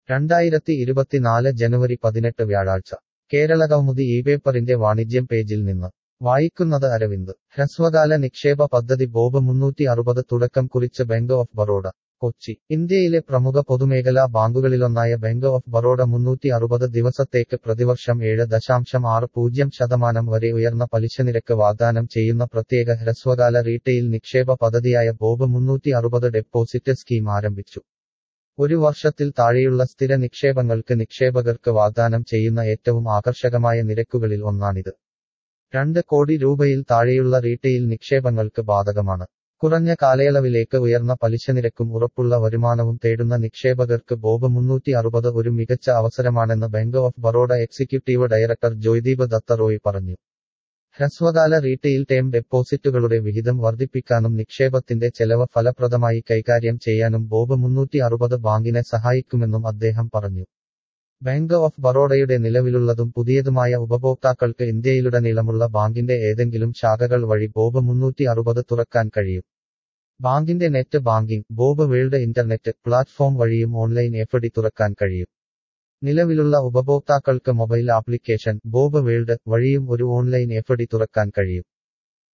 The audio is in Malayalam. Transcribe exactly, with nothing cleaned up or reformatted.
രണ്ടായിരത്തി ഇരുപത്തിനാല് ജനുവരി പതിനെട്ട് വ്യാഴാഴ്ച കേരളകൗമുദി ഇപേപ്പറിന്റെ വാണിജ്യം പേജിൽ നിന്ന് വായിക്കുന്നത് അരവിന്ദ്. ഹ്രസ്വകാല നിക്ഷേപ പദ്ധതി ബോബ് മുന്നൂറ്റി അറുപത് തുടക്കം കുറിച്ച് ബാങ്ക് ഓഫ് ബറോഡ. കൊച്ചി. ഇന്ത്യയിലെ പ്രമുഖ പൊതുമേഖലാ ബാങ്കുകളിലൊന്നായ ബാങ്ക് ഓഫ് ബറോഡ മുന്നൂറ്റി അറുപത് ദിവസത്തേക്ക് പ്രതിവർഷം ഏഴ് ദശാംശം ആറ് പൂജ്യം ശതമാനം വരെ ഉയർന്ന പലിശനിരക്ക് വാഗ്ദാനം ചെയ്യുന്ന പ്രത്യേക ഹ്രസ്വകാല റീട്ടെയിൽ നിക്ഷേപ പദ്ധതിയായ ബോബ് മുന്നൂറ്റി അറുപത് ഡെപ്പോസിറ്റ് സ്കീം ആരംഭിച്ചു. ഒരു വർഷത്തിൽ താഴെയുള്ള സ്ഥിര നിക്ഷേപങ്ങൾക്ക് നിക്ഷേപകർക്ക് വാഗ്ദാനം ചെയ്യുന്ന ഏറ്റവും ആകർഷകമായ നിരക്കുകളിൽ ഒന്നാണിത്. രണ്ട് കോടി രൂപയിൽ താഴെയുള്ള റീട്ടെയിൽ നിക്ഷേപങ്ങൾക്ക് ബാധകമാണ്. കുറഞ്ഞ കാലയളവിലേക്ക് ഉയർന്ന പലിശനിരക്കും ഉറപ്പുള്ള വരുമാനവും തേടുന്ന നിക്ഷേപകർക്ക് ബോബ് മുന്നൂറ്റി അറുപത് ഒരു മികച്ച അവസരമാണെന്ന് bank of Baroda executive director Joydeep Dutta Roy പറഞ്ഞു. ഹ്രസ്വകാല റീട്ടെയിൽ ടേം ഡെപ്പോസിറ്റുകളുടെ വിഹിതം വർദ്ധിപ്പിക്കാനും നിക്ഷേപത്തിന്റെ ചെലവ് ഫലപ്രദമായി കൈകാര്യം ചെയ്യാനും ബോബ് മുന്നൂറ്റി അറുപത് ബാങ്കിനെ സഹായിക്കുമെന്നും അദ്ദേഹം പറഞ്ഞു. ബാങ്ക് ഓഫ് ബറോഡയുടെ നിലവിലുള്ളതും പുതിയതുമായ ഉപഭോക്താക്കൾക്ക് ഇന്ത്യയിലുടനീളമുള്ള ബാങ്കിന്റെ ഏതെങ്കിലും ശാഖകൾ വഴി ബോബ് മുന്നൂറ്റി അറുപത് തുറക്കാൻ കഴിയും. ബാങ്കിന്റെ net banking, bob world internet platform വഴിയും ഓൺലൈൻ എഫ് ഡി തുറക്കാൻ കഴിയും. നിലവിലുള്ള ഉപഭോക്താക്കൾക്ക് മൊബൈൽ ആപ്ലിക്കേഷൻ ബോബ് വേൾഡ് വഴിയും ഒരു ഓൺലൈൻ എഫ് ഡി തുറക്കാൻ കഴിയും.